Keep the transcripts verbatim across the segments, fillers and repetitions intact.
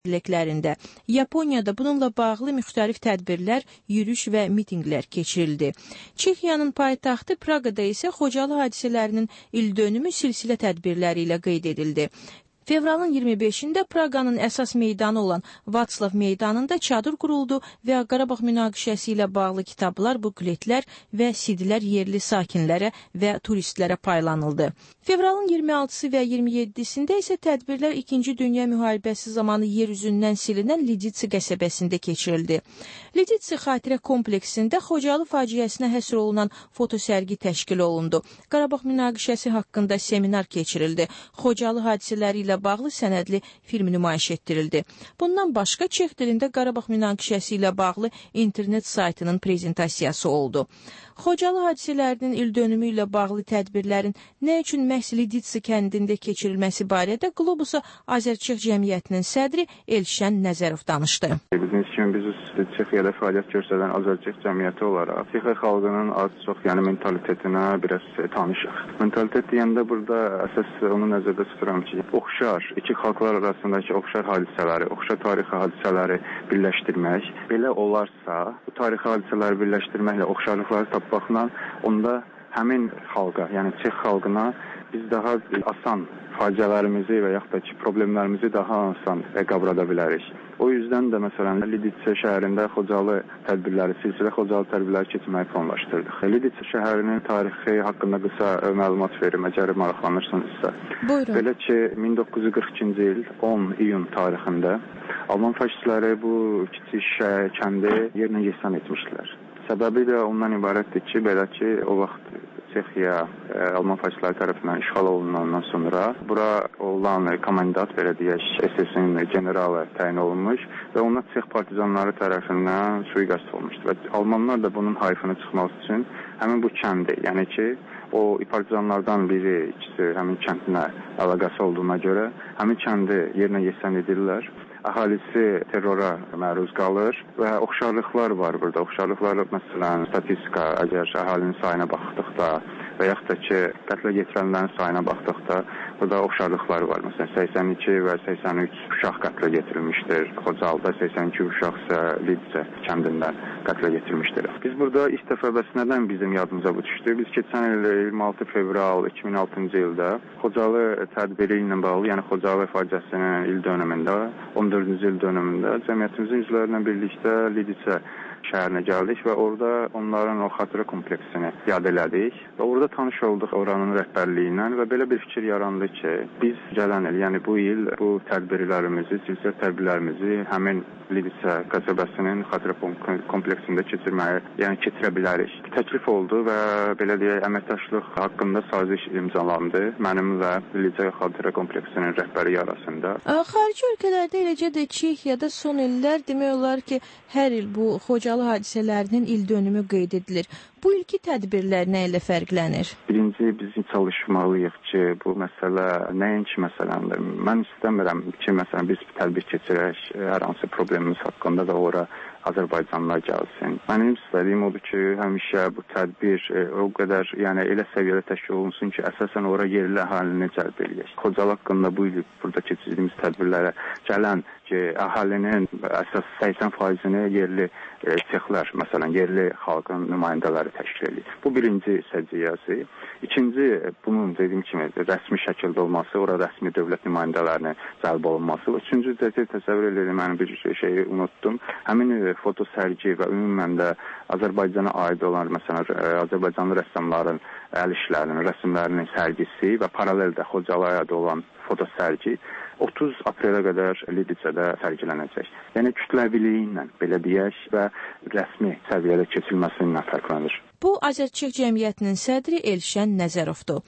Birliklərində. Yaponiyada bununla bağlı müxtəlif tədbirlər, yürüyüş və mitinqlər keçirildi. Çexiyanın paytaxtı Praqada isə Xocalı hadisələrinin ildönümü silsilə tədbirləri ilə qeyd edildi. Fevralın iyirmi beşində Praqanın əsas meydanı olan Vatslav meydanında çadır quruldu və Qarabağ münaqişəsi ilə bağlı kitablar, bukletlər və sidlər yerli sakinlərə və turistlərə paylanıldı. Fevralın iyirmi altısı və iyirmi yeddisində isə tədbirlər İkinci Dünya müharibəsi zamanı yer üzündən silinən Liditsi qəsəbəsində keçirildi. Liditsi xatirə kompleksində Xocalı faciəsinə həsr olunan fotosərgi təşkil olundu. Qarabağ münaqişəsi haqqında seminar keçirildi. Xocalı hadisələri ilə bağlı sənədli film nümayiş etdirildi. Bundan başqa Çex dilində Qarabağ münaqişəsi ilə bağlı internet saytının prezentasiyası oldu. Xocalı hadisələrinin ildönümü ilə bağlı tədbirlərin nə üçün məhz Liditsi kəndində keçirilməsi barədə Qlobusa Azərçex Cəmiyyətinin sədri Elşən Nəzərov danışdı. Bildiğiniz kimi biz Çexiyada fəaliyyət göstərən Azərçex Cəmiyyəti olaraq Çexiya xalqının az çox yəni mentalitetinə biraz tanışıq. Mentalitet deyəndə burada əsas onu nəzərdə tuturam ki, oxşar, iki xalqlar arasındakı oxşar hadisələri, oxşar tarixi hadisələri birləşdirmək. Belə olarsa, bu tarixi hadisələri birləşdirməklə oxşarlıqları tapmaqla onda həmin xalqa, yəni Çex xalqına biz daha asan faciələrimizi və yaxud da ki, problemlərimizi daha asan qavrada bilərik. O yüzden də məsələn Liditsi şəhərində Xocalı tədbirləri, silsilə Xocalı tədbirləri keçirməyi planlaşdırdıq. Liditsi şəhərinin tarixi haqqında qısa məlumat verim, əgər maraqlanırsınızsa. Buyurun. Belə ki, min doqquz yüz qırx ikinci il on iyun tarixində Alman faşistləri bu kiçik kəndi yerinə yesan etmişdilər. Səbəbi də ondan ibarətdir ki, belə ki, o vaxt Çexiya Alman faşistləri tərəfindən işğal olunandan sonra bura olan komandant, belə deyək, S S-in generalı təyin olunmuş və ona Çex partizanları tərəfindən sui-qəsd olmuşdu. Və Almanlar da bunun hayfını çıxmaq üçün həmin bu kəndi, yəni ki, o partizanlardan biri, ikisi həmin kəndinə əlaqəsi olduğuna görə həmin kəndi yerinə yesan edirlər. Əhalisi terrora məruz qalır və oxşarlıqlar var burada. Oxşarlıqlar, məsələn, statistika, əgər əhalinin sayına baxdıqda və yaxud da ki, qətlə yetirənlərin sayına baxdıqda burada oxşarlıqlar var. Məsələn, səksən iki və səksən üç uşaq qətlə yetirilmişdir. Xocalıda səksən iki uşaq isə Liditsi kəndində qətlə yetirilmişdir. Biz burada ilk dəfə bəs nədən bizim yadımıza bu düşdü? Biz keçən il iyirmi altı fevral iki min altıncı ildə Xocalı tədbiri ilə bağlı, yəni Xocalı faciəsinin il dönümündə, on dördüncü il dönümündə cəmiyyətimizin üzvlərlə birlikdə Liditsi şəhərinə gəldik və orada onların o xatirə kompleksini yad elədik və orada tanış olduq oranın rəhbərliyi ilə və belə bir fikir yarandı ki, biz gələn il, yəni bu il bu tədbirlərimizi, silsilə tədbirlərimizi həmin Liditsi qəsəbəsinin xatirə kompleksində keçirməyə, yəni keçirə bilərik. Təklif oldu və belə deyək, əməkdaşlıq haqqında saziş imzalandı mənim və Liditsi xatirə kompleksinin rəhbəri arasında. Xarici ölkələrdə, eləcə də Çexiyada son illər demək olar ki, hər il bu Xocalı hadisələrinin il dönümü qeyd edilir. Bu ilki tədbirlər nə ilə fərqlənir? Birinci, biz çalışmalıyıq ki, bu məsələ nəinki məsələdir. Mən istəmirəm ki, məsələn, biz tədbir keçirək, hər hansı problemimiz haqqında da ora Azərbaycanlılar gəlsin. Mənim istədiyim odur ki, həmişə bu tədbir e, o qədər, yəni elə səviyyədə təşkil olunsun ki, əsasən ora yerli əhalini cəlb eləyək. Xocalı haqqında bu il burada keçirdiyimiz tədbirlərə gələn ki, əhalinin əsas səksən faizini yerli e, çexlər, məsələn, yerli xalqın nümayəndələri təşkil edir. Bu birinci səciyyəsi. İkinci, bunun dediyim kimi rəsmi şəkildə olması, ora rəsmi dövlət nümayəndələrinin cəlb olunması. Üçüncü dəfə təsəvvür edirəm, mən bir şeyi unutdum. Həmin foto sərgi və ümumən də Azərbaycana aid olan, məsələn, Azərbaycanlı rəssamların əl işlərinin, rəsmlərinin sərgisi və paraleldə Xocalaya aid olan foto sərgi otuz aprelə qədər Liditsidə sərgilənəcək. Yəni kütləviliyi ilə, belə deyək, və rəsmi səviyyədə keçirilməsi ilə fərqlənir. Bu, Azərçex Cəmiyyətinin sədri Elşən Nəzərovdur.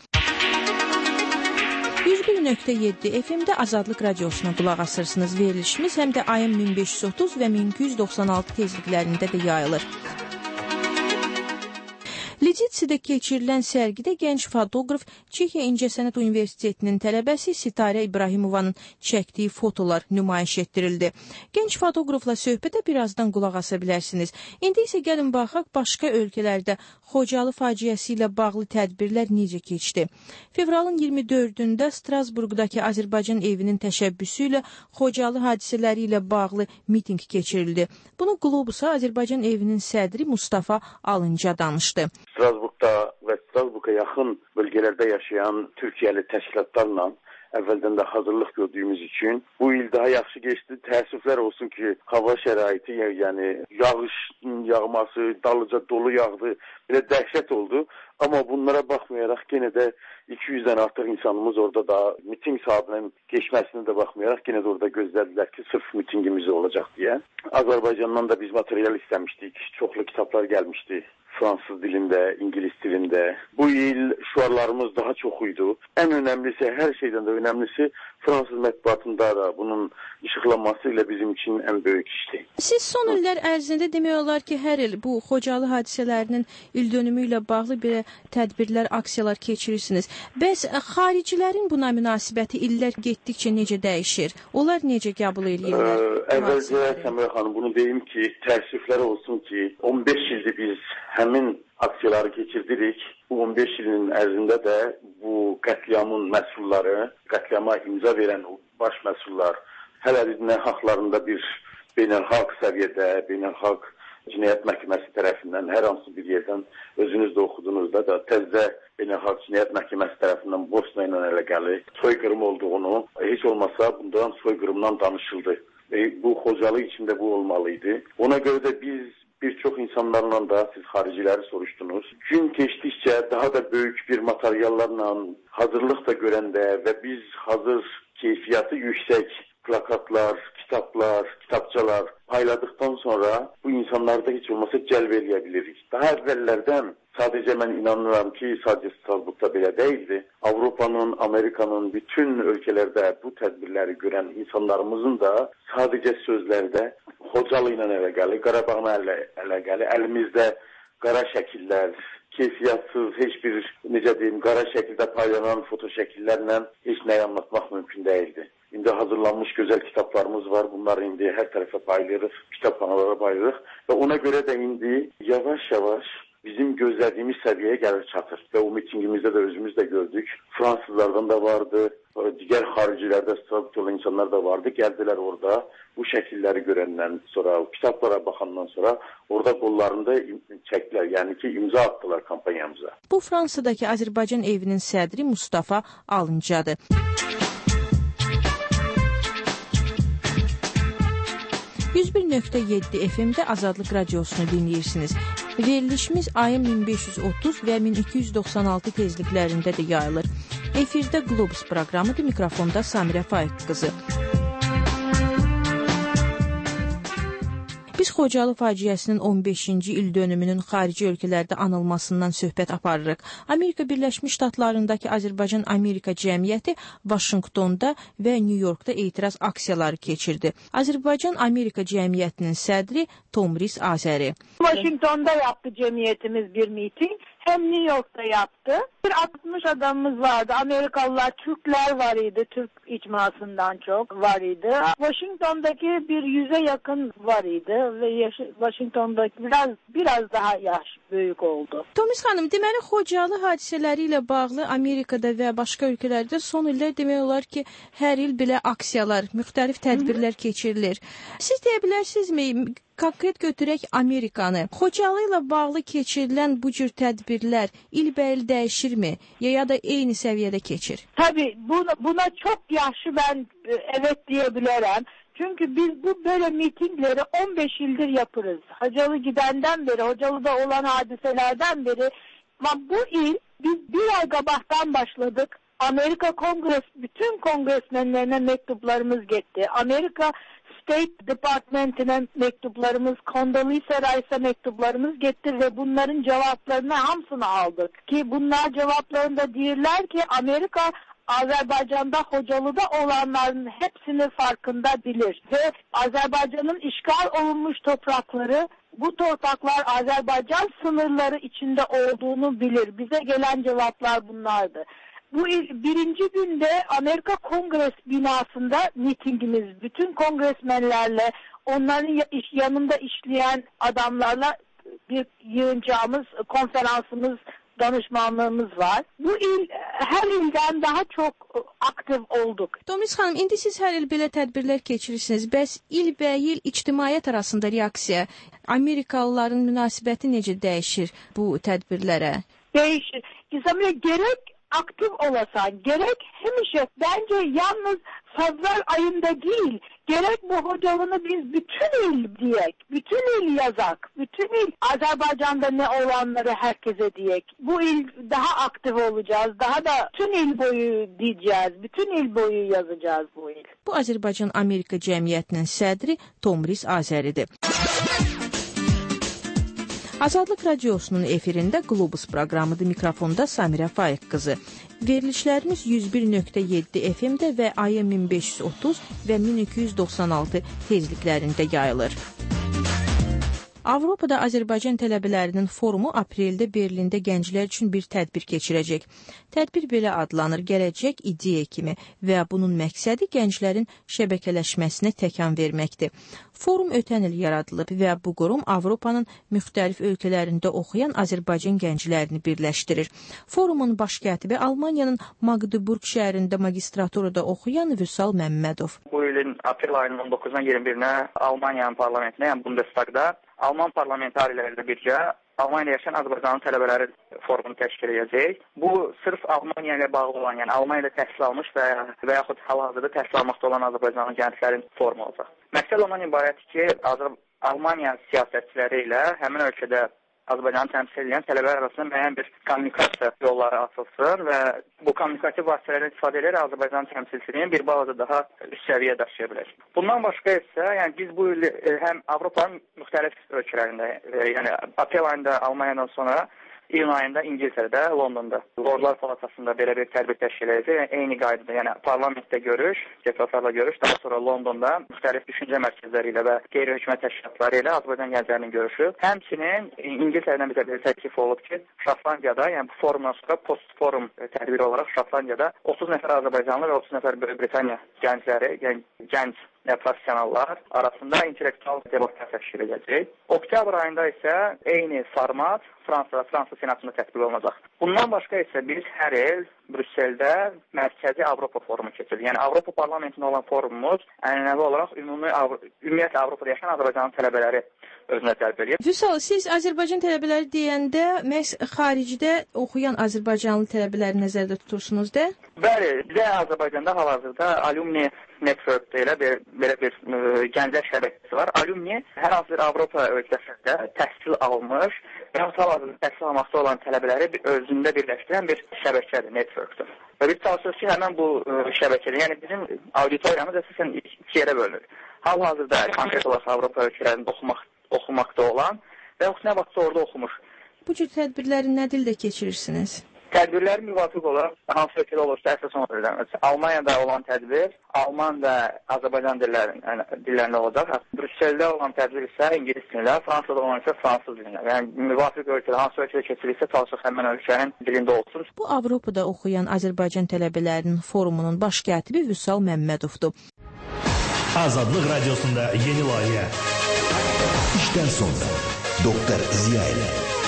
yüz bir nöqtə yeddi F M-də Azadlıq Radiosuna qulaq asırsınız. Verilişimiz həm də ayın min beş yüz otuz və min iki yüz doxsan altı tezliklərində də yayılır. Rezitsidə keçirilən sərgidə gənc fotoqraf Çexiya İncəsənət Universitetinin tələbəsi Sitarə İbrahimovanın çəkdiyi fotolar nümayiş etdirildi. Gənc fotoqrafla söhbətə birazdan qulaq asa bilərsiniz. İndi isə gəlin baxaq başqa ölkələrdə Xocalı faciəsi ilə bağlı tədbirlər necə keçdi. Fevralın iyirmi dördündə Strasburqdakı Azərbaycan evinin təşəbbüsü ilə Xocalı hadisələri ilə bağlı miting keçirildi. Bunu Globusa Azərbaycan evinin sədri Mustafa Alınca danışdı. Strasburqda və Strasburqa yaxın bölgələrdə yaşayan Türkiyəli təşkilatlarla əvvəldən də hazırlıq gördüyümüz üçün bu il daha yaxşı geçdi. Təəssüflər olsun ki, hava şəraiti, yəni yağışın yağması, dalıca dolu yağdı, belə dəhşət oldu. Amma bunlara baxmayaraq yenə də iki yüzdən artıq insanımız orada da miting saatinin geçməsinə də baxmayaraq yenə də orada gözlədilər ki, sırf mitingimiz olacaq deyə. Azərbaycandan da biz material istəmişdik. Çoxlu kitablar gəlmişdi. Fransız dilində, İngiliz dilində. Bu il şüarlarımız daha çox idi. Ən önəmlisi, hər şeydən də önəmlisi Fransız mətbuatında da bunun işıqlanması ilə bizim üçün ən böyük işdir. Siz son illər ərzində demək olar ki, hər il bu Xocalı hadisələrinin ildönümü ilə bağlı belə tədbirlər, aksiyalar keçirirsiniz. Bəs xaricilərin buna münasibəti illər getdikcə necə dəyişir? Onlar necə qəbul edirlər? Əvvəlcə Səmrə xanım, bunu deyim ki, təəssüflər olsun ki, on beş ildir biz həmin aksiyaları keçirdirik. Bu on beş ilin ərzində də bu qətliamın məsulları, qətliama imza verən baş məsullar hələ nə haqlarında bir beynəlxalq səviyyədə, beynəlxalq Cinayət Məhkəməsi tərəfindən hər hansı bir yerdən özünüz də oxudunuzda da təzə Beynəlxalq Cinayət Məhkəməsi tərəfindən Bosna ilə əlaqəli soyqırım olduğunu, heç olmasa bundan soyqırımdan danışıldı. E, bu Xocalı içində bu olmalıydı. Ona görə də biz bir çox insanlarla da siz xariciləri soruşdunuz. Gün keçdikcə daha da böyük bir materyallarla hazırlıq da görəndə və biz hazır keyfiyyatı yüksək plakatlar, kitaplar, kitapçalar payladıktan sonra bu insanlarda heç olmasa cəlb eləyə bilirik. Daha əvvəllərdən sadəcə mən inanıram ki, sadəcə Strasburqda belə deyildi. Avropanın, Amerikanın bütün ölkələrdə bu tədbirləri görən insanlarımızın da sadəcə sözlərdə Xocalı ilə əlaqəli, Qarabağla əlaqəli, əlimizdə qara şəkillər, keyfiyyətsiz, heç bir, necə deyim, qara şəkildə paylanan foto şəkillərlə heç nəyi anlatmaq mümkün deyildi. İndi hazırlanmış gözəl kitablarımız var. Bunları indi hər tərəfə paylayırıq, kitabxanalara paylayırıq və ona görə də indi yavaş-yavaş bizim gözlədiyimiz səviyyəyə gəlir çatır. Və o mitingimizdə də özümüz də gördük. Fransızlardan da vardı, digər xaricilərdə sabit olan insanlar da vardı. Gəldilər orada bu şəkilləri görəndən sonra, kitablara baxandan sonra orada qollarında çəkdilər, yəni ki, imza atdılar kampanyamıza. Bu Fransadakı Azərbaycan evinin sədri Mustafa Alıncadır. yüz bir nöqtə yeddi F M-də Azadlıq Radiosunu dinləyirsiniz. Verilişimiz ayın min beş yüz otuz və min iki yüz doxsan altı tezliklərində də yayılır. Efirdə Globus proqramıdır, mikrofonda Samirə Faiq qızı. Biz Xocalı faciəsinin on beşinci il dönümünün xarici ölkələrdə anılmasından söhbət aparırıq. Amerika Birləşmiş Ştatlarındakı Azərbaycan Amerika Cəmiyyəti Vaşinqtonda və New Yorkda etiraz aksiyaları keçirdi. Azərbaycan Amerika Cəmiyyətinin sədri Tomris Azəri. Vaşinqtonda yaptı cemiyetimiz bir miting. Hem New York'ta yaptı. Bir altmış adamımız vardı. Amerikalılar, Türkler var idi. Türk icmasından çok var idi. Washington'daki bir yüze yakın var idi. Ve yaşı, Washington'daki biraz biraz daha yaş büyük oldu. Tomis xanım, deməli Xocalı hadisələri ilə bağlı Amerikada və başqa ölkələrdə son illər demək olar ki, hər il belə aksiyalar, müxtəlif tədbirlər keçirilir. Siz deyə bilərsinizmi? Konkret götürək Amerikanı. Xocalı ilə bağlı keçirilən bu cür tədbirlər ilbəil dəyişirmi? Ya ya da eyni səviyyədə keçir? Tabii buna, buna çok yaxşı ben evet diyebilirim. Çünkü biz bu böyle mitingleri on beş yıldır yaparız. Hocalı gidenden beri, Hocalı'da olan hadiselerden beri. Ama bu il biz bir ay kabahtan başladık. Amerika Kongres, bütün kongresmenlerine mektuplarımız gitti. Amerika State Department'ine mektuplarımız, Condoleezza Rice'a mektuplarımız gitti ve bunların cevaplarını hamısını aldık. Ki bunlar cevaplarında diyorlar ki Amerika Azerbaycan'da Hocalı'da olanların hepsini farkında bilir ve Azerbaycan'ın işgal olunmuş toprakları bu torpaklar Azerbaycan sınırları içinde olduğunu bilir. Bize gelen cevaplar bunlardı. Bu birinci günde Amerika Kongres binasında mitingimiz, bütün kongresmenlerle, onların yanında işleyen adamlarla bir yığıncağımız, konferansımız, danışmanlığımız var. Bu il her ildən daha çox aktiv olduq. Tomris xanım, indi siz hər il belə tədbirlər keçirirsiniz. Bəs ilbəil ictimaiyyət arasında reaksiya, Amerikalıların münasibəti necə dəyişir bu tədbirlərə? Dəyişir. İzamile gerek aktif olasan, gerek hemişe bence yalnız Fevral ayında değil, gerek bu hocalığını biz bütün il diyek, bütün il yazak, bütün il Azerbaycan'da ne olanları herkese diyek. Bu il daha aktif olacağız, daha da bütün il boyu diyeceğiz, bütün il boyu yazacağız bu il. Bu Azərbaycan-Amerika Cəmiyyətinin sədri Tomris Azəridir. Azadlıq Radiosunun efirində Globus proqramıdır. Mikrofonda Samirə Faiq qızı. Verilişlərimiz yüz bir nöqtə yeddi F M-də və A M min beş yüz otuz və min iki yüz doxsan altı tezliklərində yayılır. Avropada Azərbaycan tələbələrinin forumu apreldə Berlində gənclər üçün bir tədbir keçirəcək. Tədbir belə adlanır, gələcək ideya kimi və bunun məqsədi gənclərin şəbəkələşməsinə təkan verməkdir. Forum ötən il yaradılıb və bu qurum Avropanın müxtəlif ölkələrində oxuyan Azərbaycan gənclərini birləşdirir. Forumun baş katibi Almaniyanın Magdeburg şəhərində magistraturada oxuyan Vüsal Məmmədov. Bu ilin aprel ayının on doqquzundan iyirmi birinə Almaniyanın parlamentində, yəni Bundestagda Alman parlamentarilərlə birgə Almaniyada yaşayan Azərbaycanın tələbələri forumunu təşkil edəcək. Bu, sırf Almaniya ilə bağlı olan, yəni Almaniyada təhsil almış və, və yaxud hal-hazırda təhsil almaqda olan Azərbaycanın gənclərin forumu olacaq. Məqsəd ondan ibarətdir ki, Azər Almaniya siyasətçiləri ilə həmin ölkədə Azərbaycanı təmsil edən tələbələr arasında müəyyən bir kommunikasiya yolları açılsın və bu kommunikativ vasitələrdən istifadə edərək Azərbaycan təmsilçiliyini bir balaca daha üst səviyyə daşıya bilər. Bundan başqa isə, yəni biz bu il həm Avropanın müxtəlif ölkələrində, yəni aprel ayında Almaniyadan sonra iyun ayında İngiltərədə, Londonda, Lordlar Palatasında belə bir tədbir təşkil edəcək. Yəni, eyni qaydada, yəni parlamentdə görüş, deputatlarla görüş, daha sonra Londonda müxtəlif düşüncə mərkəzləri ilə və qeyri-hökumət təşkilatları ilə Azərbaycan gənclərinin görüşü. Həmçinin İngiltərədən bizə bir təklif olub ki, Şotlandiyada, yəni bu forumdan sonra post-forum tədbiri olaraq Şotlandiyada otuz nəfər Azərbaycanlı və otuz nəfər Böyük Britaniya gəncləri, yəni gənc professionallar arasında intellektual debatlar təşkil edəcək. Oktyabr ayında isə eyni format Fransada, Fransa Senatında tətbiq olunacaq. Bundan başqa isə biz hər il Brüsseldə Mərkəzi Avropa forumu keçiririk. Yəni Avropa parlamentində olan forumumuz ənənəvi olaraq ümumi ümumiyyətlə Avropada yaşayan Azərbaycan tələbələri özünə cəlb edir. Vüsal, siz Azərbaycan tələbələri deyəndə məhz xaricdə oxuyan Azərbaycanlı tələbələri nəzərdə tutursunuz da? Bəli, bizə Azərbaycanda hal-hazırda Alumni Network ilə bir, belə bir ə, gənclər şəbəkəsi var. Alumni hər hansı bir Avropa ölkəsində təhsil almış və hal-hazırda təhsil almaqda olan tələbələri bir, özündə birləşdirən bir şəbəkədir, networkdur. Və biz çalışırıq ki, həmin bu ə, şəbəkədə, yəni bizim auditoriyamız əsasən iki yerə bölünür. Hal-hazırda konkret olaraq Avropa ölkələrində oxumaq, oxumaqda olan və yoxsa nə vaxtsa orada oxumuş. Bu cür tədbirləri nə dildə keçirirsiniz? Tədbirlər müvafiq olaraq hansı ölkədə olursa əsas onu öyrənir. Almaniyada olan tədbir Alman və Azərbaycan dillərində, yəni, dillərində olacaq. Brüsseldə olan tədbir isə ingilis dilində, Fransada olan isə fransız dilində. Yəni müvafiq ölkədə hansı ölkədə keçirilirsə çalışaq həmin ölkənin dilində olsun. Bu Avropada oxuyan Azərbaycan tələbələrinin forumunun baş katibi Vüsal Məmmədovdur. Azadlıq Radiosunda yeni layihə. İşdən sonra Doktor Ziya ilə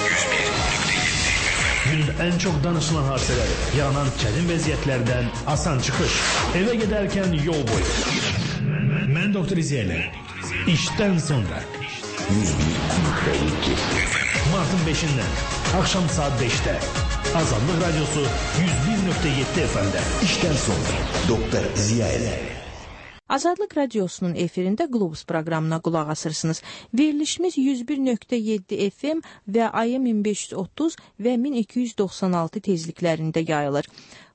günün ən çox danışılan hadisələri, yaranan çətin vəziyyətlərdən asan çıxış, evə gedərkən yol boyu. Mən Doktor Ziya ilə İşdən sonra martın beşindən axşam saat beşdə Azadlıq Radiosu yüz bir nöqtə yeddi F M-də İşdən sonra Doktor Ziya ilə. Azadlıq Radiosunun efirində Globus proqramına qulaq asırsınız. Verilişimiz yüz bir nöqtə yeddi F M və A M min beş yüz otuz və min iki yüz doxsan altı tezliklərində yayılır.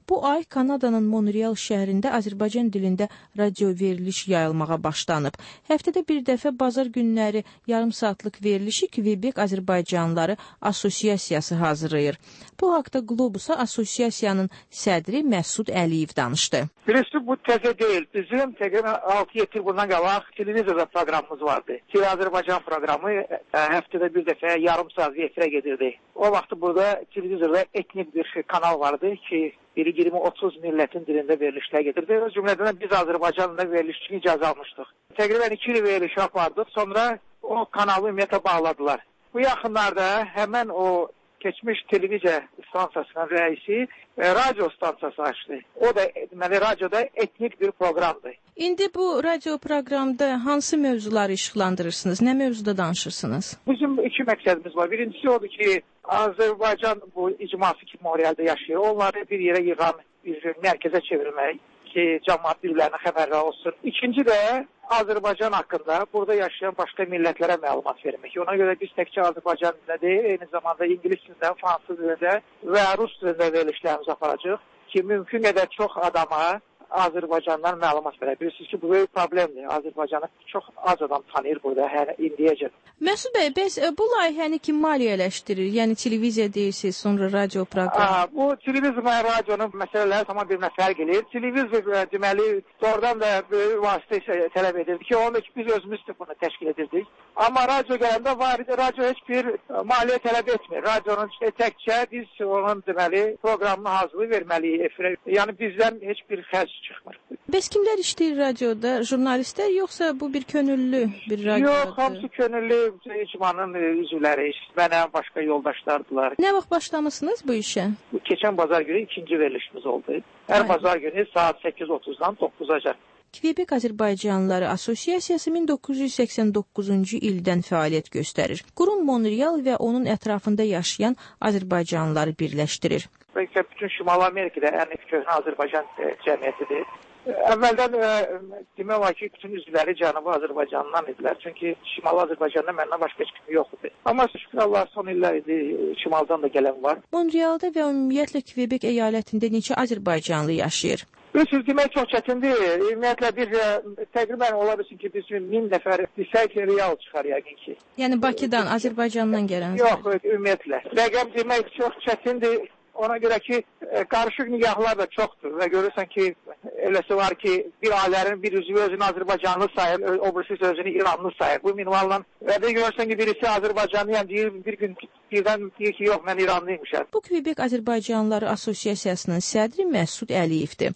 Bu ay Kanadanın Montreal şəhərində Azərbaycan dilində radio veriliş yayılmağa başlanıb. Həftədə bir dəfə bazar günləri yarım saatlıq verilişi Quebec Azərbaycanlıları Assosiasiyası hazırlayır. Bu haqda Globusa Asosiyasiyanın sədri Məsud Əliyev danışdı. Birisi bu təzə deyil. Bizim təqribən altı yeddi il bundan qabaq televizorda proqramımız vardı. T V Azərbaycan proqramı həftədə bir dəfə yarım saat efirə gedirdi. O vaxt burada televizorda etnik bir kanal vardı ki, biri iyirmi otuz millətin dilində verilişlər gedirdi. O cümlədən biz Azərbaycanla veriliş üçün icazə almışdıq. Təqribən iki il veriliş yapardıq. Sonra o kanalı ümumiyyətlə bağladılar. Bu yaxınlarda həmən o keçmiş televiziya stansiyasının rəisi e, radyo stansiyası açdı. O da deməli radioda etnik bir proqramdır. İndi bu radyo proqramda hansı mövzuları işıqlandırırsınız? Nə mövzuda danışırsınız? Bizim iki məqsədimiz var. Birincisi odur ki, Azərbaycan bu icması ki, Montreal'da yaşayır. Onları bir yerə yığan bir mərkəzə çevirmək ki, cəmaət bir-birlərinə xəbərlər olsun. İkinci də Azərbaycan haqqında burada yaşayan başqa millətlərə məlumat vermək. Ona görə biz təkcə Azərbaycan dilində deyil, eyni zamanda ingilis dilində, fransız dilində və rus dilində verilişlərimizi aparacaq ki, mümkün qədər çox adama Azərbaycandan məlumat verə. Bilirsiniz ki, bu böyük problemdir. Azərbaycanı çox az adam tanıyır burada hər indiyəcən. Məsud bəy, bəs bu layihəni kim maliyyələşdirir? Yəni televiziya deyirsiniz, sonra radio proqramı. Bu televizor və radionun məsələləri tamam bir fərq edir. Televizor deməli doğrudan da böyük vasitə tələb edirdi ki, onu biz özümüz bunu təşkil edirdik. Amma radio gələndə var, radio heç bir maliyyə tələb etmir. Radionun işte təkcə biz onun deməli proqramını hazırlayıb verməliyik efirə. Yəni bizdən heç bir xərc çıxmır. Bəs kimlər işləyir radioda? Jurnalistlər yoxsa bu bir könüllü bir radiodur? Yox, hamısı könüllü icmanın üzvləri, mənə başqa yoldaşlardılar. Nə vaxt başlamışsınız bu işə? Keçən bazar günü ikinci verilişimiz oldu. Hər bazar günü saat səkkiz otuzdan doqquzacan. Quebec Azərbaycanlıları Asosiyasiyası min doqquz yüz səksən doqquzuncu ildən fəaliyyət göstərir. Qurum Montreal və onun ətrafında yaşayan Azərbaycanlıları birləşdirir. Bəlkə bütün Şimal Amerikada ən köhnə Azərbaycan cəmiyyətidir. Əvvəldən demək olar ki, bütün üzvləri Cənubi Azərbaycandan idilər. Çünki Şimal Azərbaycanda məndən başqa heç kim yox idi. Amma şükür Allah son illər idi, Şimaldan da gələn var. Montrealda və ümumiyyətlə Quebec əyalətində neçə Azərbaycanlı yaşayır? Üstün demək çox çətindir. Ümumiyyətlə bir təqribən ola bilsin ki, biz min nəfər desək real çıxar yəqin ki. Yəni Bakıdan, Azərbaycandan gələn? Yox, ümumiyyətlə. Rəqəm demək çox çətindir. Ona görə ki, qarışıq nigahlar da çoxdur və görürsən ki, eləsi var ki, bir ailənin bir üzvü özünü Azərbaycanlı sayır, o birisi özünü İranlı sayır. Bu minvalla və də görürsən ki, birisi Azərbaycanlıyam deyir, bir gün birdən deyir ki, yox, mən İranlıymışam. Bu Quebec Azərbaycanlıları Asosiyasiyasının sədri Məsud Əliyevdir.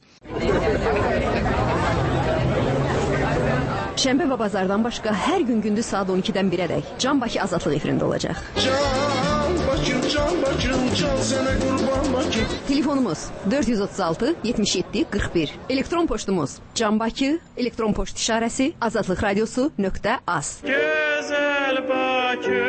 Şənbə və bazardan başqa hər gün gündüz saat on ikidən birədək Can Bakı Azadlıq efirində olacaq. Can Bakı, Can Bakı, Can sənə qurban Bakı. Telefonumuz dörd yüz otuz altı yetmiş yeddi qırx bir. Elektron poçtumuz Can Bakı, elektron poçt işarəsi azadlıq radiosu nöqtə az. Gözəl Bakı.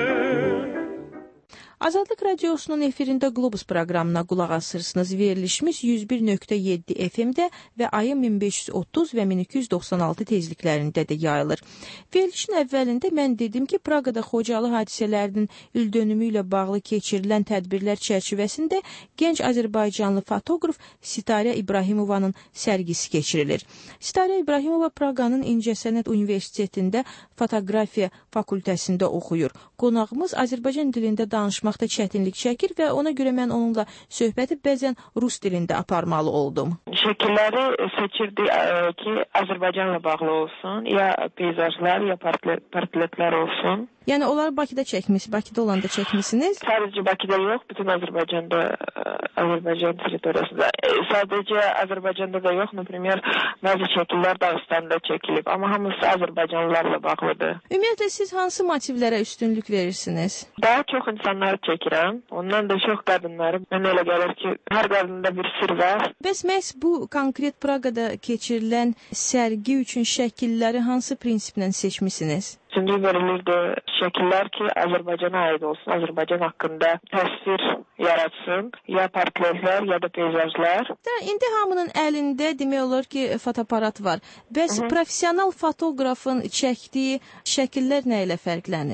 Azadlıq Radiosunun efirində Globus proqramına qulaq asırsınız. Verilişimiz yüz bir nöqtə yeddi F M-də və ayın min beş yüz otuz və min iki yüz doxsan altı tezliklərində də yayılır. Verilişin əvvəlində mən dedim ki, Praqada Xocalı hadisələrinin ildönümü ilə bağlı keçirilən tədbirlər çərçivəsində gənc Azərbaycanlı fotoqraf Sitarə İbrahimovanın sərgisi keçirilir. Sitarə İbrahimova Praqanın İncəsənət Universitetində fotoqrafiya fakültəsində oxuyur. Qonağımız Azərbaycan dilində danışmaq da çətinlik çəkir və ona görə mən onunla söhbəti bəzən rus dilində aparmalı oldum. Şəkilləri seçirdi ki, Azərbaycanla bağlı olsun, ya peyzajlar, ya portretlər olsun. Yəni onları Bakıda çəkmisiniz, Bakıda olanda çəkmisiniz? Sadəcə Bakıda yox, bütün Azərbaycanda, Azərbaycan territoriyasında. Sadəcə Azərbaycanda da yox, например, bəzi şəkillər Dağıstanda çəkilib, amma hamısı Azərbaycanlılarla bağlıdır. Ümumiyyətlə siz hansı motivlərə üstünlük verirsiniz? Daha çox insanları çəkirəm, ondan da çox qadınları. Mənə elə gəlir ki, hər qadında bir sir var. Bəs məhz bu konkret Praqada keçirilən sərgi üçün şəkilləri hansı prinsiplə seçmisiniz? Çünki verilirdi şəkillər ki, Azərbaycana aid olsun, Azərbaycan haqqında təsvir yaratsın, ya portretlər, ya da peyzajlar. İndi hamının əlində demək olar ki, fotoaparat var. Bəs Hı -hı. professional fotoqrafın çəkdiyi şəkillər nə ilə fərqlənir?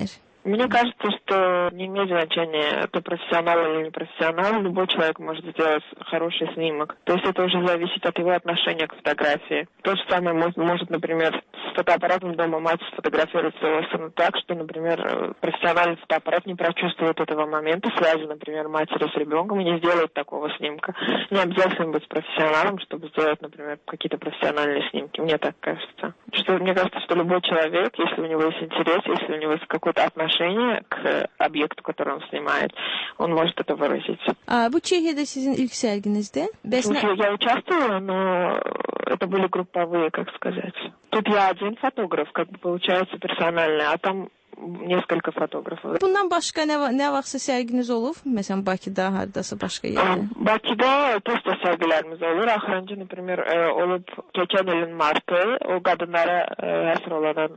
Мне кажется, что не имеет значения, кто профессионал или не профессионал. Любой человек может сделать хороший снимок. То есть это уже зависит от его отношения к фотографии. То же самое может, может например, с фотоаппаратом дома мать сфотографировать своего сына так, что, например, профессиональный фотоаппарат не прочувствует этого момента связи, например, матери с ребенком и не сделает такого снимка. Не обязательно быть профессионалом, чтобы сделать, например, какие-то профессиональные снимки. Мне так кажется. Что, мне кажется, что любой человек, если у него есть интерес, если у него есть какое-то отношение к объекту, который он снимает, он может это выразить. А, bu Çehya'da sizin ilk serginizde? Слушай, я участвовала, но это были групповые, как сказать. Тут я один фотограф, как бы получается персональный, а там nесколько fotoğrafı. Bundan başqa nə, nə vaxtsa sərginiz olub? Məsələn, Bakıda, hardasa başqa yerdə? Bakıda posta sərgilərimiz olur. Axırıncı, например, olub keçən ilin martı, o qadınlara həsr olan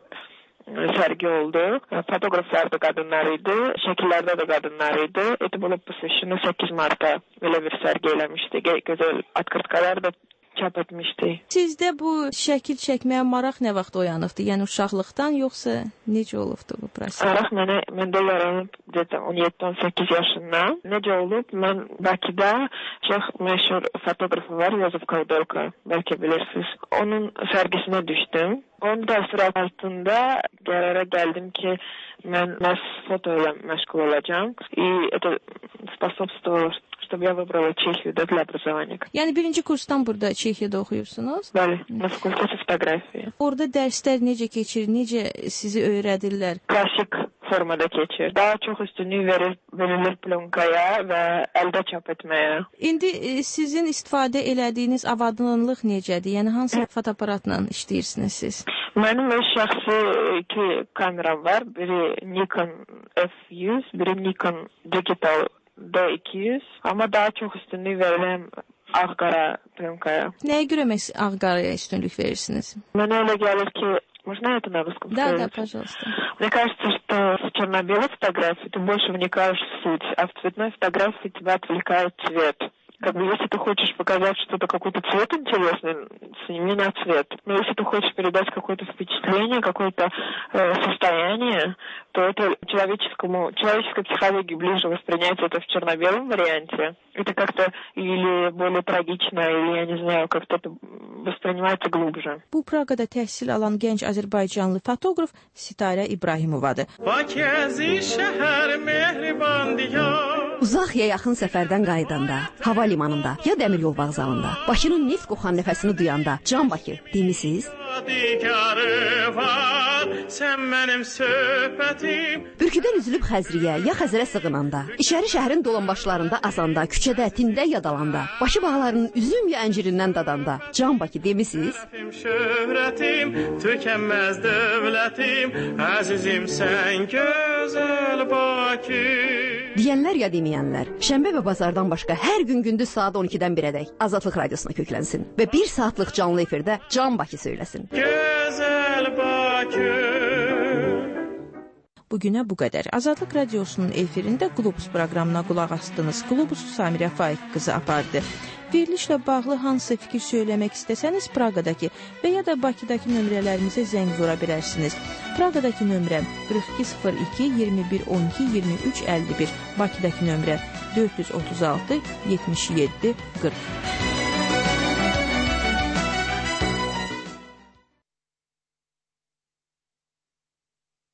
sergi oldu. Fotoğraflar da kadınlar idi, şekillerde de kadınlar idi. Eti bulup посвящено sekiz Mart'a böyle bir sergi eləmişdi. Güzel открыткаlar da çap etmişdi. Sizdə bu şəkil çəkməyə maraq nə vaxt oyanıbdı? Yəni uşaqlıqdan yoxsa necə olubdu bu proses? Maraq mənə məndə yaranıb on yedi on sekiz yaşından. Necə olub? Mən Bakıda çox məşhur fotoğrafı var, Yozef Kaydolka, belki bilirsiniz. Onun sergisine düşdüm. Onun təəssürat altında qərara gəldim ki, mən məhz foto ilə məşğul olacağım. И это способствовало, чтобы я выбрала Чехию для образования. Yəni birinci kursdan burada Çexiyada oxuyursunuz? Bəli, на факультете фотографии. Orada dərslər necə keçir, necə sizi öyrədirlər? Klasik formada keçir. Daha çox üstünlük verir, verilir plonkaya və əldə çap etməyə. İndi e, sizin istifadə elədiyiniz avadanlıq necədir? Yəni hansı fotoaparatla işləyirsiniz siz? Mənim öz şəxsi iki kameram var. Biri Nikon F yüz, biri Nikon Digital D iki yüz. Amma daha çox üstünlük verirəm ağ-qara plonkaya. Nəyə görə məhz ağ-qaraya üstünlük verirsiniz? Mənə elə gəlir ki, можно это на русском сказать? Да, да, пожалуйста. Мне кажется, что в черно-белой фотографии ты больше вникаешь в суть, а в цветной фотографии тебя отвлекает цвет. Как бы, если ты хочешь показать что-то, какой-то цвет интересный, сними на цвет. Но если ты хочешь передать какое-то впечатление, какое-то э, состояние, то это человеческому, человеческой психологии ближе воспринять это в черно-белом варианте. Это как-то или более трагично, или, я не знаю, как-то это воспринимается глубже. Bu Praqada təhsil alan gənc Azərbaycanlı fotoqraf Sitarə İbrahimovadır. Uzaq ya yaxın səfərdən qayıdanda, hava limanında ya dəmir yol vağzalında, Bakının neft qoxan nəfəsini duyanda, Can Bakı demisiz? Bürküdən üzülüb Xəzriyə ya Xəzərə sığınanda, içəri şəhərin dolanbaşlarında azanda, küçədə, tində yadalanda, Bakı bağlarının üzüm ya əncirindən dadanda, Can Bakı demisiz? Şöhrətim, tükənməz dövlətim, əzizim sən gözəl Bakı. Deyənlər ya deməyənlər, şənbə və bazardan başqa hər gün gündüz saat on ikidən birədək Azadlıq Radiosuna köklənsin və bir saatlıq canlı efirdə Can Bakı söyləsin. Gözəl Bakı. Bugünə bu qədər. Azadlıq Radiosunun efirində Globus proqramına qulaq astınız. Globusu Samirə Faiq qızı apardı. Verilişlə bağlı hansı fikir söyləmək istəsəniz Praqadakı və ya da Bakıdakı nömrələrimizə zəng vura bilərsiniz. Praqadakı nömrəm qırx iki sıfır iki iyirmi bir on iki iyirmi üç əlli bir, Bakıdakı nömrəm dörd yüz otuz altı yetmiş yeddi qırx.